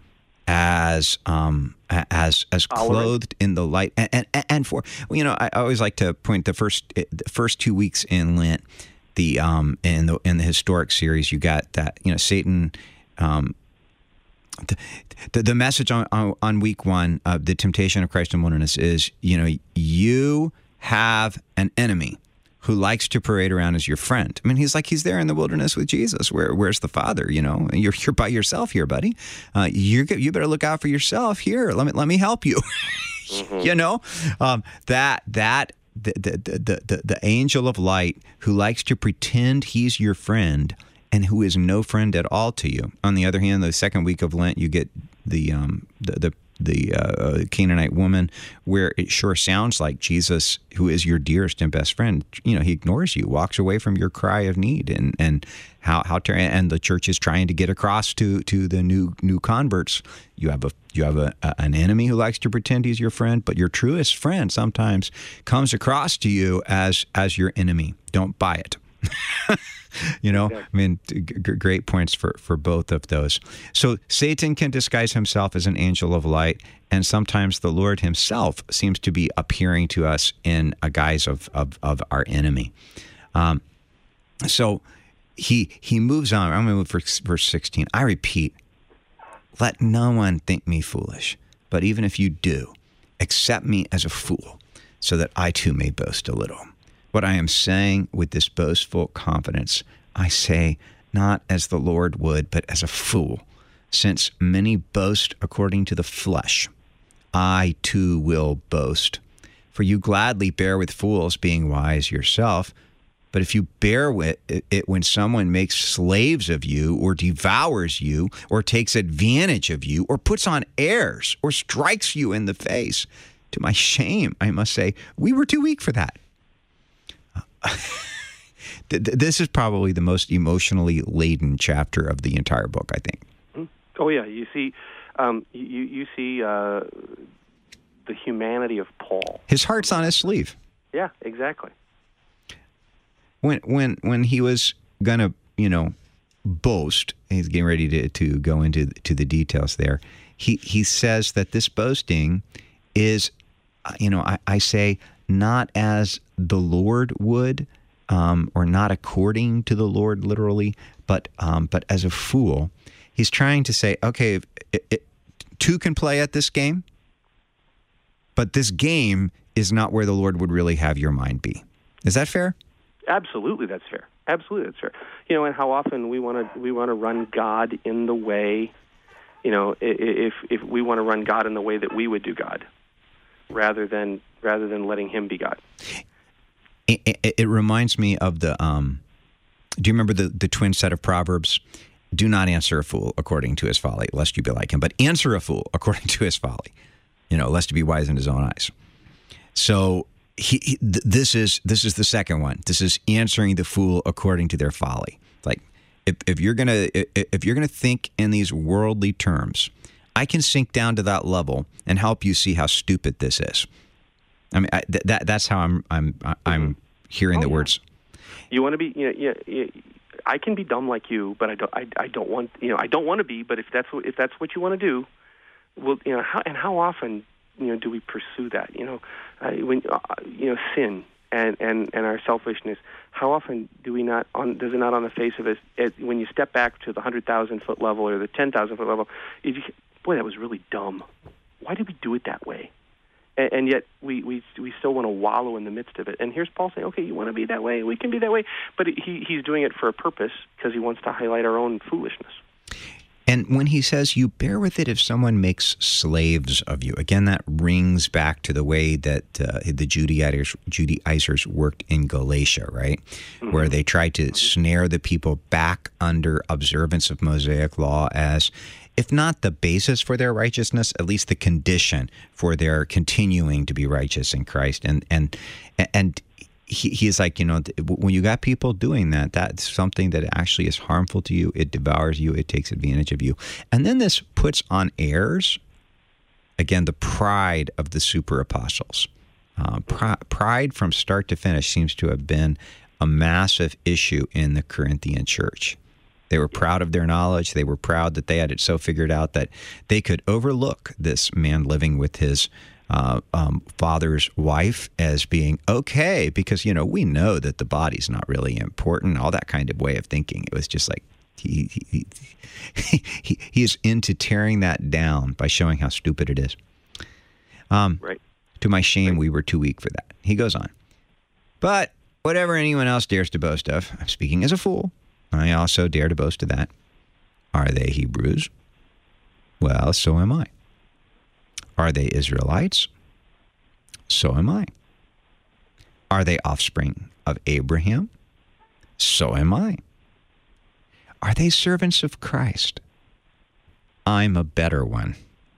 as um, as as clothed in the light, and, and and for you know, I always like to point the first the first two weeks in Lent, the um in the in the historic series, you got that you know Satan. Um, the, the the message on, on on week one of the temptation of Christ in the wilderness is, you know, you have an enemy who likes to parade around as your friend. I mean, he's like, he's there in the wilderness with Jesus. Where, where's the Father? You know, you're you're by yourself here, buddy. Uh, you you better look out for yourself here. Let me let me help you. Mm-hmm. You know, um, that that the the, the the the angel of light who likes to pretend he's your friend and who is no friend at all to you. On the other hand, the second week of Lent, you get the um the the the uh, Canaanite woman, where it sure sounds like Jesus, who is your dearest and best friend, you know, he ignores you, walks away from your cry of need, and and how how to, and the church is trying to get across to to the new new converts. You have a you have a, a an enemy who likes to pretend he's your friend, but your truest friend sometimes comes across to you as as your enemy. Don't buy it. You know, I mean, g- great points for, for both of those. So Satan can disguise himself as an angel of light, and sometimes the Lord himself seems to be appearing to us in a guise of, of, of our enemy. Um, so he he moves on. I'm going to move for verse sixteen. I repeat, let no one think me foolish, but even if you do, accept me as a fool, so that I too may boast a little. What I am saying with this boastful confidence, I say not as the Lord would, but as a fool. Since many boast according to the flesh, I too will boast. For you gladly bear with fools, being wise yourself. But if you bear with it when someone makes slaves of you, or devours you, or takes advantage of you, or puts on airs, or strikes you in the face, to my shame, I must say, we were too weak for that. This is probably the most emotionally laden chapter of the entire book, I think. Oh yeah, you see, um, you you see uh, the humanity of Paul. His heart's on his sleeve. Yeah, exactly. When when when he was gonna, you know, boast, he's getting ready to, to go into to the details there. He he says that this boasting is, you know, I, I say not as the Lord would, um, or not according to the Lord literally, but um, but as a fool. He's trying to say, okay, it, it, two can play at this game, but this game is not where the Lord would really have your mind be. Is that fair? Absolutely, that's fair. Absolutely, that's fair. You know, and how often we want to we want to run God in the way, you know, if if we want to run God in the way that we would do God, rather than rather than letting Him be God. It, it, it reminds me of the. Um, do you remember the the twin set of Proverbs? Do not answer a fool according to his folly, lest you be like him. But answer a fool according to his folly, you know, lest he be wise in his own eyes. So. He, he, this is this is the second one. This is answering the fool according to their folly. Like, if, if you're gonna if you're gonna think in these worldly terms, I can sink down to that level and help you see how stupid this is. I mean, I, th- that that's how I'm I'm I'm hearing oh, the yeah. words. You want to be, you know, yeah, I can be dumb like you, but I don't I, I don't want you know I don't want to be. But if that's what if that's what you want to do, well, you know, how, and how often. You know, do we pursue that? You know, uh, when uh, you know sin and, and, and our selfishness. How often do we not? On does it not on the face of it? it when you step back to the hundred thousand foot level or the ten thousand foot level, you, boy, that was really dumb. Why did we do it that way? And, and yet we, we we still want to wallow in the midst of it. And here's Paul saying, okay, you want to be that way? We can be that way. But he he's doing it for a purpose because he wants to highlight our own foolishness. And when he says, you bear with it if someone makes slaves of you, again, that rings back to the way that uh, the Judaizers, Judaizers worked in Galatia, right? Mm-hmm. Where they tried to snare the people back under observance of Mosaic law as, if not the basis for their righteousness, at least the condition for their continuing to be righteous in Christ. And, and, and, He, he's like, you know, when you got people doing that, that's something that actually is harmful to you. It devours you. It takes advantage of you. And then this puts on airs, again, the pride of the super apostles. Uh, pr- pride from start to finish seems to have been a massive issue in the Corinthian church. They were proud of their knowledge. They were proud that they had it so figured out that they could overlook this man living with his Uh, um, father's wife as being okay, because, you know, we know that the body's not really important, all that kind of way of thinking. It was just like he he, he, he, he is into tearing that down by showing how stupid it is. Um, right. To my shame, right. we were too weak for that. He goes on. But whatever anyone else dares to boast of, I'm speaking as a fool, I also dare to boast of that. Are they Hebrews? Well, so am I. Are they Israelites? So am I. Are they offspring of Abraham? So am I. Are they servants of Christ? I'm a better one.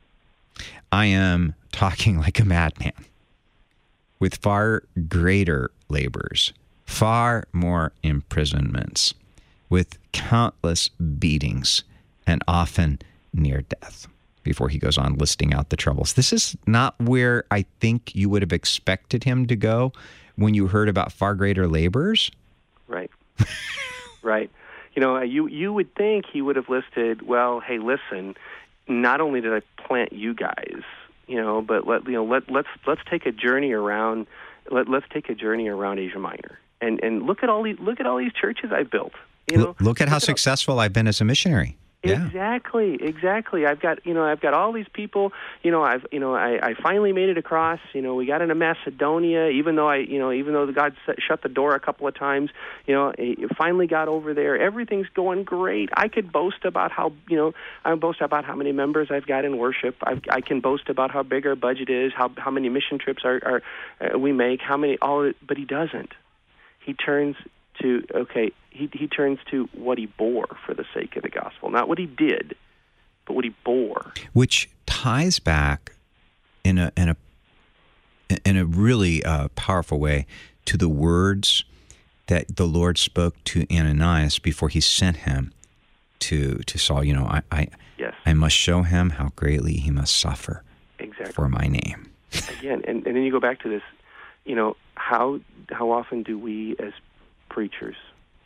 I am talking like a madman, with far greater labors, far more imprisonments, with countless beatings, and often near death. Before he goes on listing out the troubles. This is not where I think you would have expected him to go when you heard about far greater labors. Right. Right. You know, you you would think he would have listed, well, hey, listen, not only did I plant you guys, you know, but let you know, let let's let's take a journey around let let's take a journey around Asia Minor. And and look at all these look at all these churches I built. You know, look, look at how look successful at, I've been as a missionary. Yeah. Exactly, exactly. I've got, you know, I've got all these people, you know, I've, you know, I, I finally made it across, you know, we got into Macedonia, even though I, you know, even though God shut the door a couple of times, you know, I finally got over there. Everything's going great. I could boast about how, you know, I boast about how many members I've got in worship. I've, I can boast about how big our budget is, how how many mission trips are, are uh, we make, how many, all, but he doesn't. He turns to, okay, he he turns to what he bore for the sake of the gospel. Not what he did, but what he bore. Which ties back in a in a in a really uh, powerful way to the words that the Lord spoke to Ananias before he sent him to to Saul. You know, I I, yes. I must show him how greatly he must suffer exactly. for my name. Again, and, and then you go back to this, you know, how how often do we as preachers,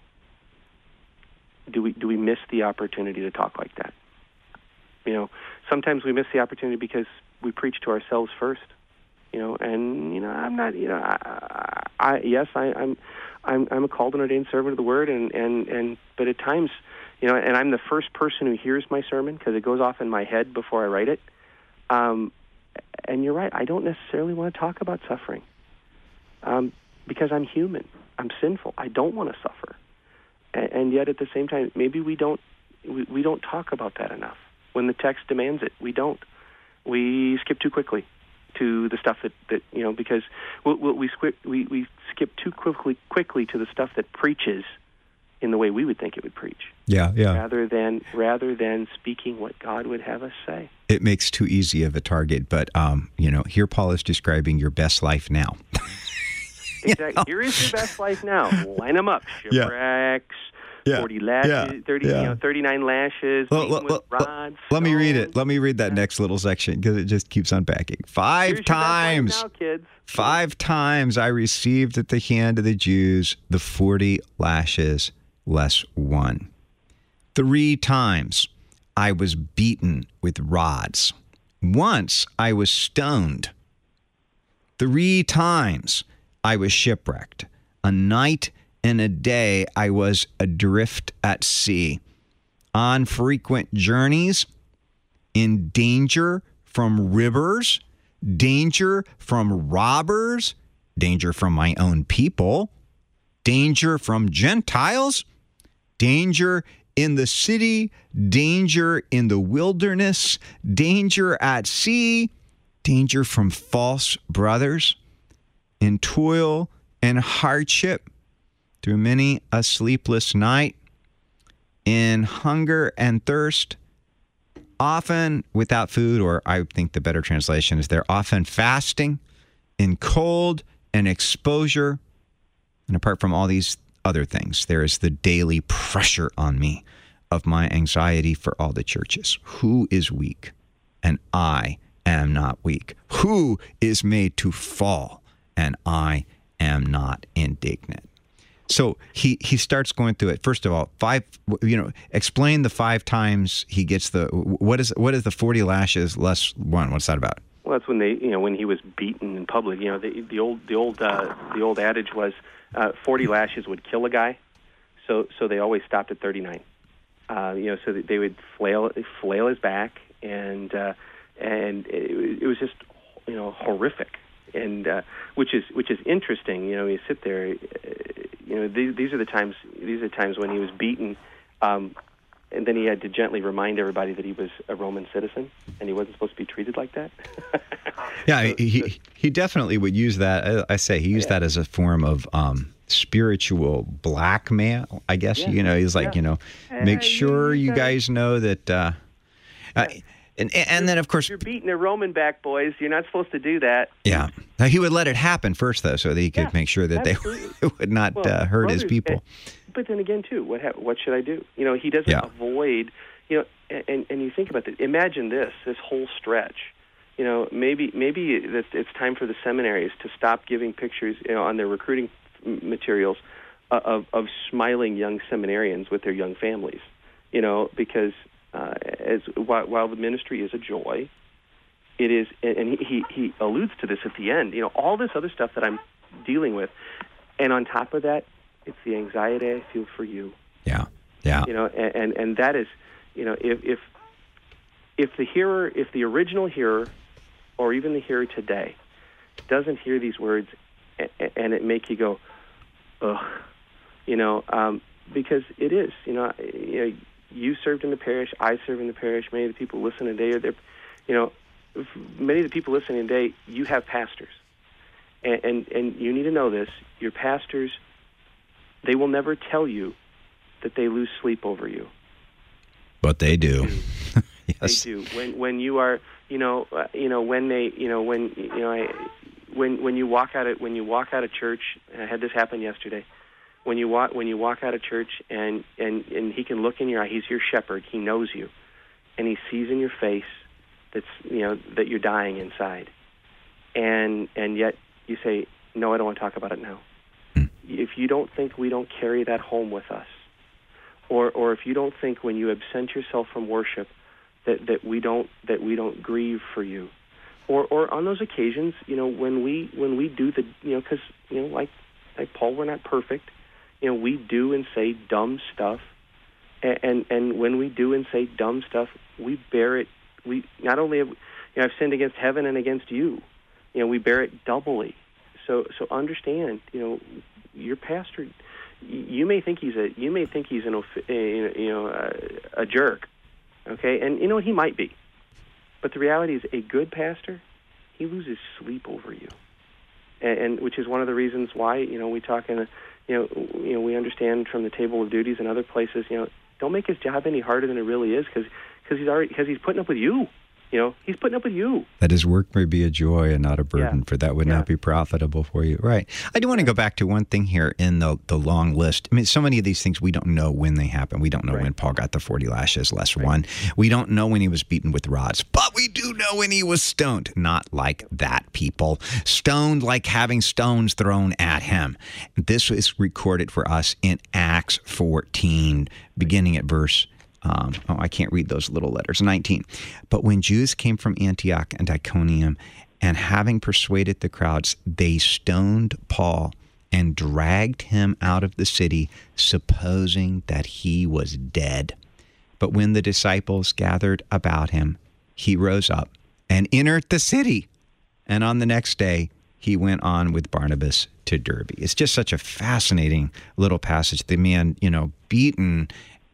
do we do we miss the opportunity to talk like that? You know, sometimes we miss the opportunity because we preach to ourselves first. You know, and you know, I'm not. You know, I, I yes, I, I'm, I'm, I'm a called and ordained servant of the word, and, and, and but at times, you know, and I'm the first person who hears my sermon because it goes off in my head before I write it. Um, and you're right. I don't necessarily want to talk about suffering, um, because I'm human. I'm sinful. I don't want to suffer, and, and yet at the same time, maybe we don't we, we don't talk about that enough. When the text demands it, we don't. We skip too quickly to the stuff that, that you know, because we we, we we skip too quickly quickly to the stuff that preaches in the way we would think it would preach. Yeah, yeah. Rather than rather than speaking what God would have us say. It makes too easy of a target, but um, you know, here Paul is describing your best life now. Exactly. Know? Here is your best life now. Line them up. Shipwrecks, yeah. forty lashes, yeah. thirty, yeah. you know, thirty-nine lashes, well, with well, rods. Let me read it. stones. Let me read that next little section because it just keeps unpacking. Five Here's your best life times, now, kids. five times I received at the hand of the Jews the forty lashes less one. Three times I was beaten with rods. Once I was stoned. Three times I was shipwrecked. A night and a day I was adrift at sea, on frequent journeys, in danger from rivers, danger from robbers, danger from my own people, danger from Gentiles, danger in the city, danger in the wilderness, danger at sea, danger from false brothers, in toil and hardship, through many a sleepless night, in hunger and thirst, often without food, or I think the better translation is they're often fasting, in cold and exposure. And apart from all these other things, there is the daily pressure on me of my anxiety for all the churches. Who is weak? And I am not weak. Who is made to fall? And I am not indignant. So he, he starts going through it. First of all, five, you know, explain the five times he gets the, what is what is the forty lashes less one? What's that about? Well, that's when they, you know, when he was beaten in public. You know, the, the old, the old, uh, the old adage was uh, forty lashes would kill a guy, so so they always stopped at thirty-nine. Uh, you know, so that they would flail flail his back, and uh, and it, it was just, you know, horrific. And uh, which is which is interesting. You know, you sit there. Uh, you know, these, these are the times. These are times when he was beaten, um, and then he had to gently remind everybody that he was a Roman citizen and he wasn't supposed to be treated like that. Yeah, so, he he definitely would use that. I say he used yeah. that as a form of um, spiritual blackmail. I guess yeah. you know he's like yeah. you know, make uh, sure you, you guys know that. Uh, yeah. uh, And and then, of course... You're beating a Roman back, boys. You're not supposed to do that. Yeah. Now, he would let it happen first, though, so that he could yeah, make sure that absolutely. they would not well, uh, hurt brothers, his people. But then again, too, what ha- what should I do? You know, he doesn't yeah. avoid... You know, and, and you think about that. Imagine this, this whole stretch. You know, maybe maybe it's time for the seminaries to stop giving pictures, you know, on their recruiting materials of, of smiling young seminarians with their young families. You know, because... Uh, as while, while the ministry is a joy, it is, and he, he alludes to this at the end. You know, all this other stuff that I'm dealing with, and on top of that, it's the anxiety I feel for you. Yeah, yeah. You know, and and, and that is, you know, if if if the hearer, if the original hearer, or even the hearer today, doesn't hear these words, and, and it make you go, ugh, you know, um, because it is, you know, you know, you served in the parish, I serve in the parish. Many of the people listening today are there, you know, many of the people listening today, you have pastors, and, and and you need to know this. Your pastors, they will never tell you that they lose sleep over you. But they do. They do. Yes. They do. When when you are, you know, uh, you know, when they, you know, when you know, I, when when you walk out of when you walk out of church, and I had this happen yesterday. When you walk when you walk out of church, and and and he can look in your eye. He's your shepherd. He knows you, and he sees in your face that's, you know, that you're dying inside, and and yet you say, no, I don't want to talk about it now. Hmm. If you don't think we don't carry that home with us, or or if you don't think when you absent yourself from worship that, that we don't that we don't grieve for you, or or on those occasions, you know, when we when we do the, you know, because, you know, like like Paul, we're not perfect. You know, we do and say dumb stuff, and, and and when we do and say dumb stuff, we bear it. We not only have, you know, I've sinned against heaven and against you. You know, we bear it doubly. So so understand, you know, your pastor. You may think he's a you may think he's an you know a, a jerk, okay, and you know he might be, but the reality is a good pastor, he loses sleep over you, and, and which is one of the reasons why, you know, we talk in a, you know you know we understand from the table of duties and other places, you know, don't make his job any harder than it really is, because because he's already because he's putting up with you. You know, he's putting up with you. That his work may be a joy and not a burden, yeah. for that would yeah. not be profitable for you. Right. I do want to go back to one thing here in the, the long list. I mean, so many of these things we don't know when they happen. We don't know right. when Paul got the forty lashes, less right. one. We don't know when he was beaten with rods, but we do know when he was stoned. Not like that, people. Stoned like having stones thrown at him. This is recorded for us in Acts fourteen, beginning at verse Um, oh, I can't read those little letters. nineteen. But when Jews came from Antioch and Iconium, and having persuaded the crowds, they stoned Paul and dragged him out of the city, supposing that he was dead. But when the disciples gathered about him, he rose up and entered the city. And on the next day, he went on with Barnabas to Derbe. It's just such a fascinating little passage. The man, you know, beaten,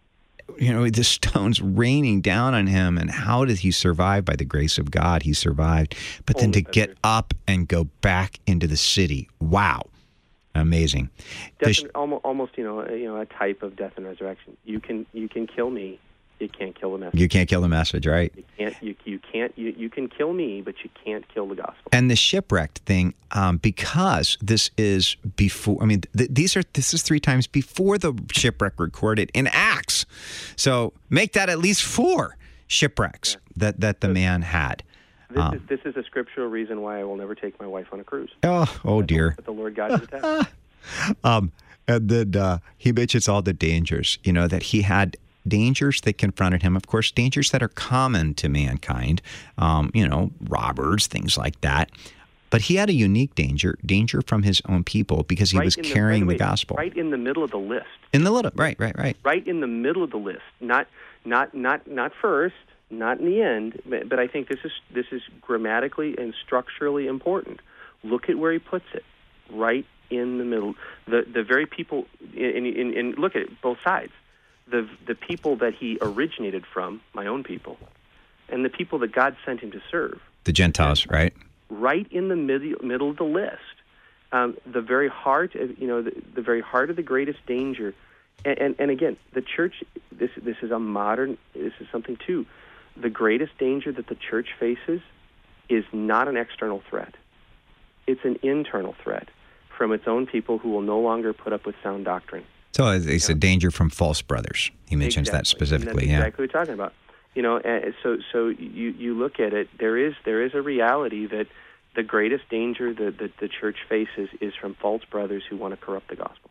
you know, the stones raining down on him, and how did he survive? By the grace of God, he survived. But then to get up and go back into the city, wow, amazing. Death and, almost, almost, you know, you know, a type of death and resurrection. You can, you can kill me. You can't kill the message. You can't kill the message, right? You can't. You, you can't. You, you can kill me, but you can't kill the gospel. And the shipwrecked thing, um, because this is before. I mean, th- these are. This is three times before the shipwreck recorded in Acts. So make that at least four shipwrecks yeah. that that the man had. This um, is this is a scriptural reason why I will never take my wife on a cruise. Oh, oh dear. But the Lord God did that. um, and then uh, he mentions all the dangers. You know, that he had. Dangers that confronted him, of course, dangers that are common to mankind, um, you know, robbers, things like that. But he had a unique danger, danger from his own people, because he right was the, carrying the, way, the gospel. Right in the middle of the list. In the middle, right, right, right. Right in the middle of the list. Not, not, not, not first, not in the end. But, but I think this is this is grammatically and structurally important. Look at where he puts it. Right in the middle. The the very people. In, in, in look at it, both sides. The the people that he originated from, my own people, and the people that God sent him to serve. The Gentiles, right? Right in the middle middle of the list. Um, the very heart of, you know, the, the very heart of the greatest danger. And, and and again, the church, this this is a modern, this is something too. The greatest danger that the church faces is not an external threat. It's an internal threat from its own people who will no longer put up with sound doctrine. So it's yeah. a danger from false brothers. He mentions exactly. that specifically. And that's yeah, exactly what we're talking about. You know, so so you, you look at it. There is there is a reality that the greatest danger that the, the church faces is from false brothers who want to corrupt the gospel.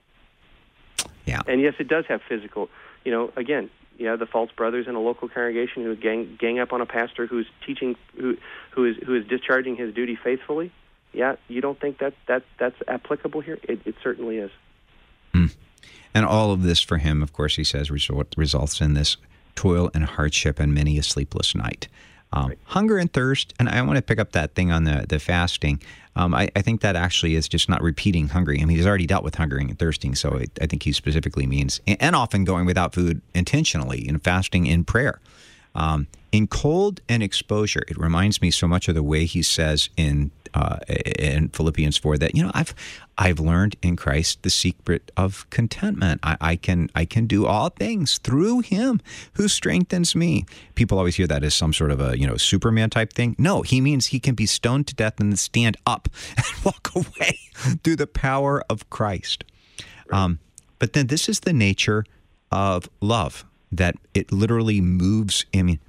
Yeah. And yes, it does have physical. You know, again, you have the false brothers in a local congregation who gang gang up on a pastor who's teaching, who who is who is discharging his duty faithfully. Yeah, you don't think that that that's applicable here? It, it certainly is. Mm. And all of this for him, of course, he says, result, results in this toil and hardship, and many a sleepless night. Um, right. Hunger and thirst, and I want to pick up that thing on the, the fasting. Um, I, I think that actually is just not repeating hungry. I mean, he's already dealt with hungering and thirsting, so I, I think he specifically means, and, and often going without food intentionally, and fasting in prayer. Um, in cold and exposure, it reminds me so much of the way he says in uh, in Philippians four that, you know, I've I've learned in Christ the secret of contentment. I, I can I can do all things through Him who strengthens me. People always hear that as some sort of a, you know, Superman type thing. No, he means he can be stoned to death and then stand up and walk away through the power of Christ. Um, but then this is the nature of love, that it literally moves. I mean,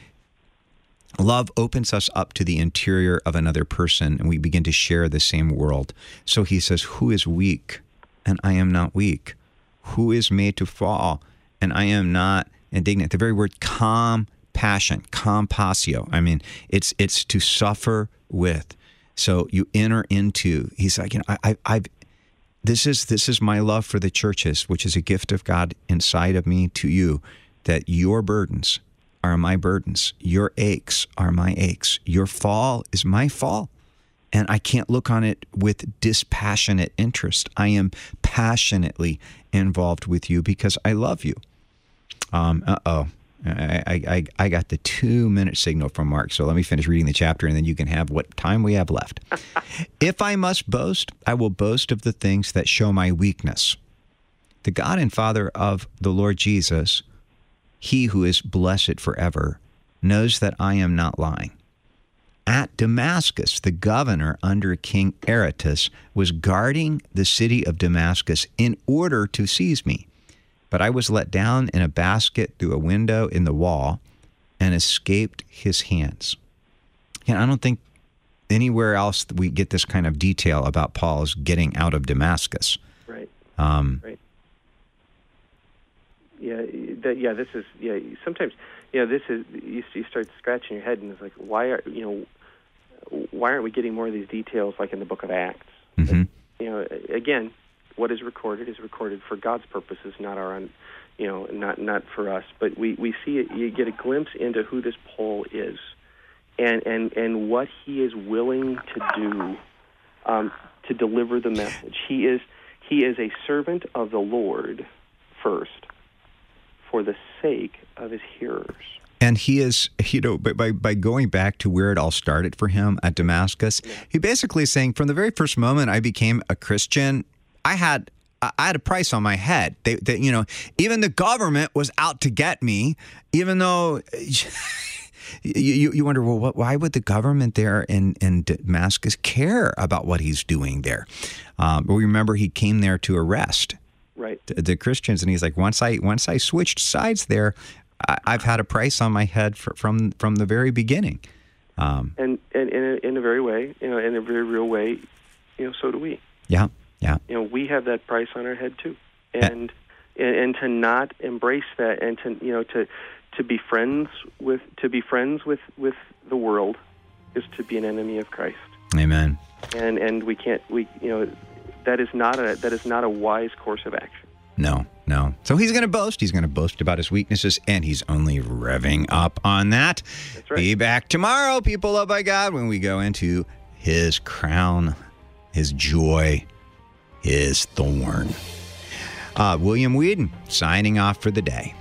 love opens us up to the interior of another person, and we begin to share the same world. So he says, who is weak, and I am not weak? Who is made to fall, and I am not indignant? The very word compassion, compassio. I mean, it's it's to suffer with. So you enter into, he's like, you know, I, I, I've, This is this is my love for the churches, which is a gift of God inside of me to you, that your burdens are my burdens. Your aches are my aches. Your fall is my fall. And I can't look on it with dispassionate interest. I am passionately involved with you because I love you. Um, uh-oh. I, I, I got the two-minute signal from Mark, so let me finish reading the chapter, and then you can have what time we have left. If I must boast, I will boast of the things that show my weakness. The God and Father of the Lord Jesus, He who is blessed forever, knows that I am not lying. At Damascus, the governor under King Aretas was guarding the city of Damascus in order to seize me. But I was let down in a basket through a window in the wall and escaped his hands. And I don't think anywhere else we get this kind of detail about Paul's getting out of Damascus. Right. Um, right. Yeah. That, yeah. This is. Yeah. Sometimes. Yeah. This is. You, you start scratching your head, and it's like, why are you know, why aren't we getting more of these details like in the Book of Acts? Mm-hmm. Like, you know, again. What is recorded is recorded for God's purposes, not our own, you know, not not for us. But we, we see it. You get a glimpse into who this Paul is, and and, and what he is willing to do um, to deliver the message. He is he is a servant of the Lord first, for the sake of his hearers. And he is, you know, by by going back to where it all started for him at Damascus, yeah. He basically is saying, from the very first moment I became a Christian, I had I had a price on my head. They, they, you know, even the government was out to get me. Even though you you wonder, well, what, why would the government there in, in Damascus care about what he's doing there? Um, but we remember he came there to arrest right the, the Christians, and he's like, once I once I switched sides there, I, I've had a price on my head for, from from the very beginning. Um, and and in a, in a very way, you know, in a very real way, you know, so do we. Yeah. Yeah. You know, we have that price on our head too, and yeah. and, and to not embrace that, and to you know to to be friends with to be friends with, with the world is to be an enemy of Christ. Amen. And and we can't we you know that is not a that is not a wise course of action. No, no. So he's going to boast. He's going to boast about his weaknesses, and he's only revving up on that. That's right. Be back tomorrow, people loved by God, when we go into His crown, His joy, His thorn. Uh, William Whedon signing off for the day.